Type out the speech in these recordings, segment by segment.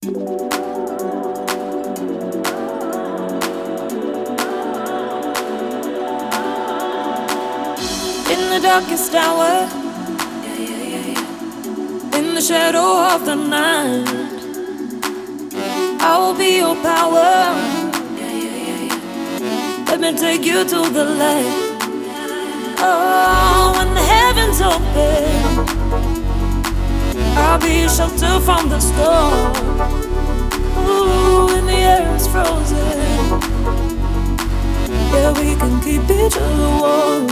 In the darkest hour, in the shadow of the night, I will be your power. Let me take you to the light. Oh, when the heavens open, I'll be your shelter from the storm. Ooh, when the air is frozen, yeah, we can keep each other warm.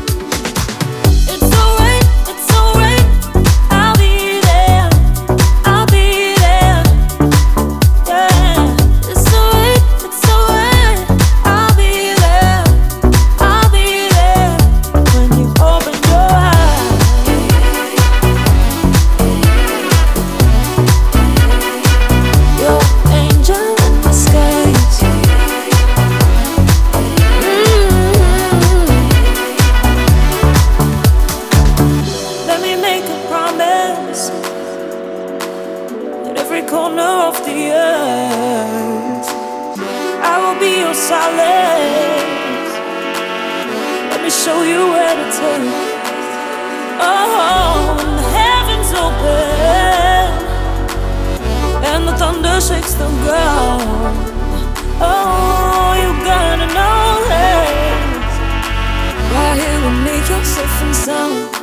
At every corner of the earth, I will be your solace. Let me show you where to take. Oh, when the heavens open and the thunder shakes the ground, oh, you gotta know this. Right here with me, you're safe and sound.